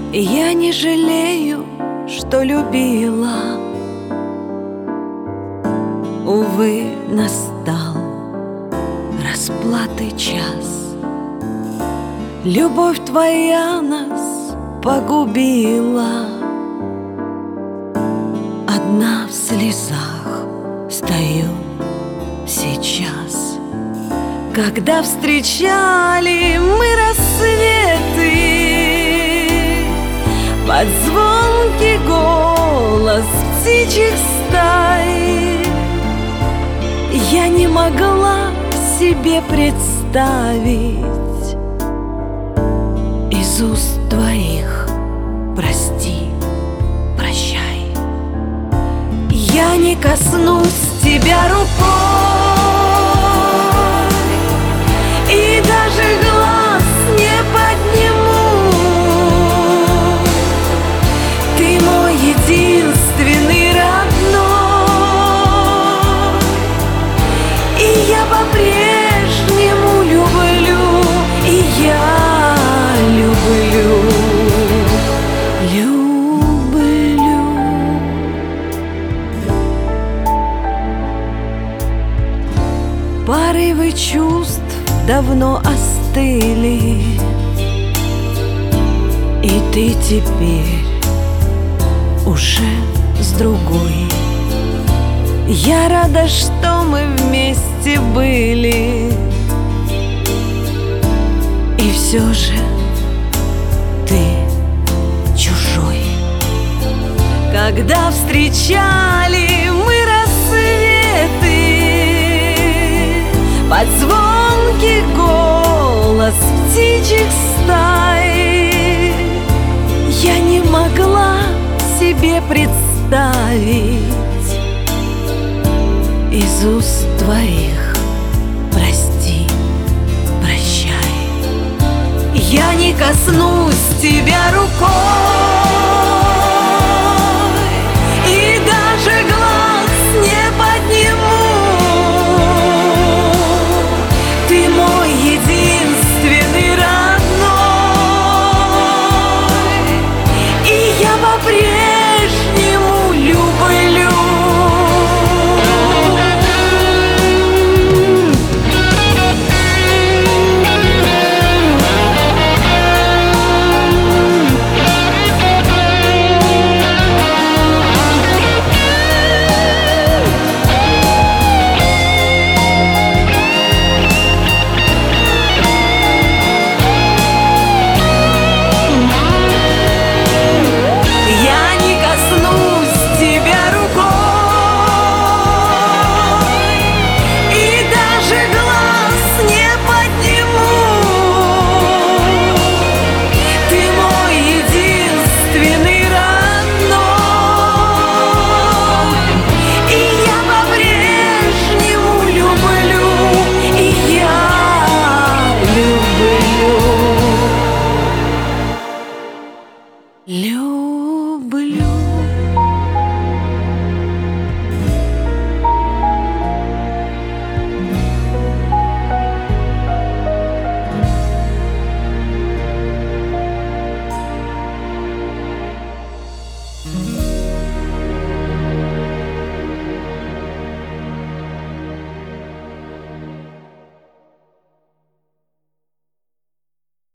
И я не жалею, что любила. Увы, настал расплаты час. Любовь твоя нас погубила. Одна в слезах стою сейчас, когда встречали мы рассветы под звонкий голос птичьих стай. Я не могла себе представить из уст твоих прости, прощай. Я не коснусь тебя рукой и даже глаз не подниму. Ты мой единственный родной, и я по-прежнему люблю, и я люблю, люблю. Порывы чувств давно остыли, и ты теперь уже с другой. Я рада, что мы вместе были, и все же ты чужой. Когда встречали мы рассветы под звонкий голос птичьих стай, я не могла себе представить из уст твоих прости, прощай. Я не коснусь тебя рукой и даже глаз не подниму. Ты мой единственный родной, и я по-прежнему люблю. Люблю.